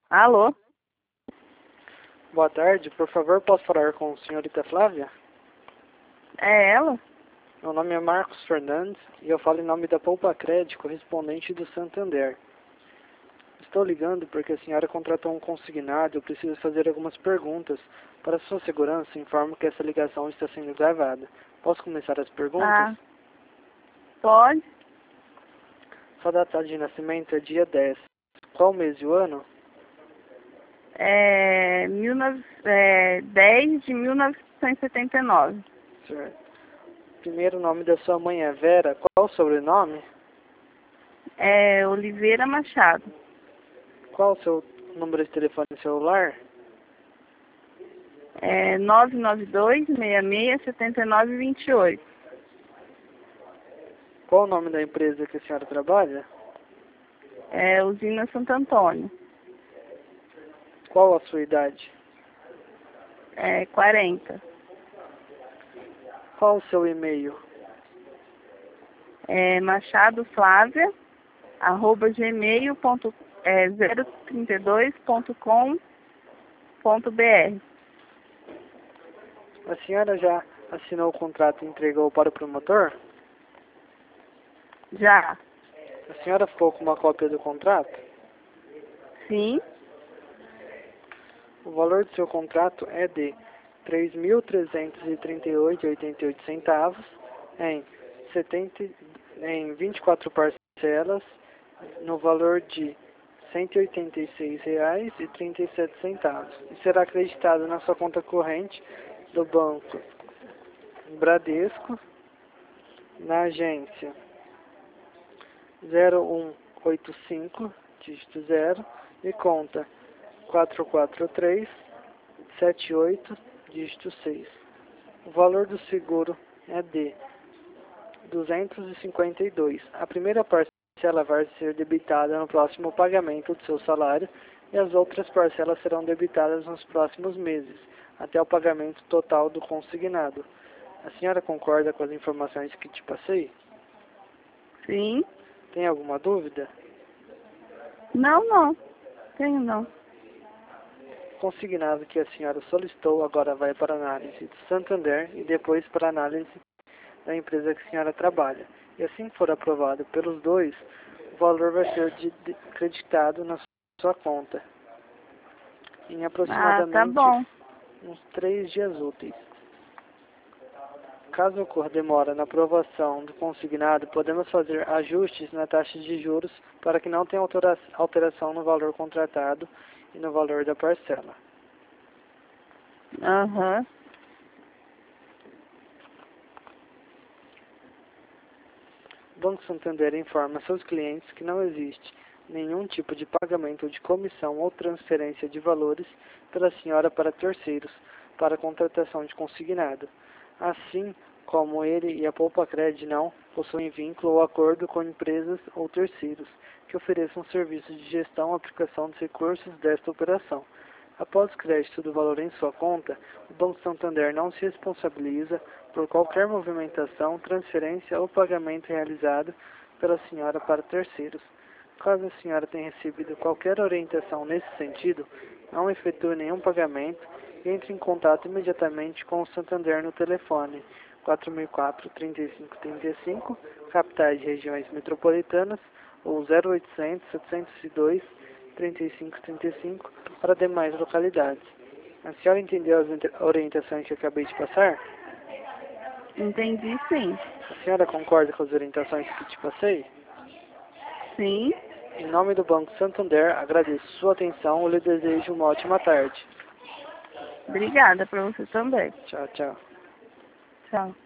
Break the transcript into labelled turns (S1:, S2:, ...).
S1: Alô?
S2: Boa tarde, por favor, posso falar com a senhorita Flávia?
S1: É ela?
S2: Meu nome é Marcos Fernandes e eu falo em nome da Poupa Crédito, correspondente do Santander. Estou ligando porque a senhora contratou um consignado e eu preciso fazer algumas perguntas. Para sua segurança, informo que essa ligação está sendo gravada. Posso começar as perguntas?
S1: Ah, pode?
S2: Sua data de nascimento é dia 10. Qual mês e o ano?
S1: 10 de 1979.
S2: Certo. Primeiro nome da sua mãe é Vera. Qual o sobrenome?
S1: É Oliveira Machado.
S2: Qual o seu número de telefone celular?
S1: É 992-66-7928.
S2: Qual o nome da empresa que a senhora trabalha?
S1: É Usina Santo Antônio.
S2: Qual a sua idade?
S1: É 40.
S2: Qual o seu e-mail?
S1: É machadoflavia@032.com.br.
S2: A senhora já assinou o contrato e entregou para o promotor?
S1: Já.
S2: A senhora ficou com uma cópia do contrato?
S1: Sim.
S2: O valor do seu contrato é de R$ 3.338,88 em 24 parcelas, no valor de R$ 186,37. E será acreditado na sua conta corrente do Banco Bradesco, na agência 0185, dígito 0, e conta 44378, dígito 6. O valor do seguro é de 252. A primeira parcela vai ser debitada no próximo pagamento do seu salário e as outras parcelas serão debitadas nos próximos meses, até o pagamento total do consignado. A senhora concorda com as informações que te passei?
S1: Sim.
S2: Tem alguma dúvida?
S1: Não. Tenho não.
S2: O consignado que a senhora solicitou agora vai para análise do Santander e depois para análise da empresa que a senhora trabalha. E assim que for aprovado pelos dois, o valor vai ser creditado na sua conta em
S1: Ah,
S2: aproximadamente
S1: tá bom.
S2: uns 3 dias úteis. Caso ocorra demora na aprovação do consignado, podemos fazer ajustes na taxa de juros para que não tenha alteração no valor contratado e no valor da parcela.
S1: Aham.
S2: O Banco Santander informa seus clientes que não existe nenhum tipo de pagamento ou de comissão ou transferência de valores pela senhora para terceiros para contratação de consignado. Assim como ele e a Poupa Crédito não possuem vínculo ou acordo com empresas ou terceiros que ofereçam serviços de gestão ou aplicação dos recursos desta operação. Após o crédito do valor em sua conta, o Banco Santander não se responsabiliza por qualquer movimentação, transferência ou pagamento realizado pela senhora para terceiros. Caso a senhora tenha recebido qualquer orientação nesse sentido, não efetue nenhum pagamento e entre em contato imediatamente com o Santander no telefone 4004-3535, capitais e regiões metropolitanas, ou 0800-702-3535 para demais localidades. A senhora entendeu as orientações que eu acabei de passar?
S1: Entendi, sim.
S2: A senhora concorda com as orientações que te passei?
S1: Sim.
S2: Em nome do Banco Santander, agradeço sua atenção e lhe desejo uma ótima tarde.
S1: Obrigada para você também.
S2: Tchau, tchau.
S1: Tchau.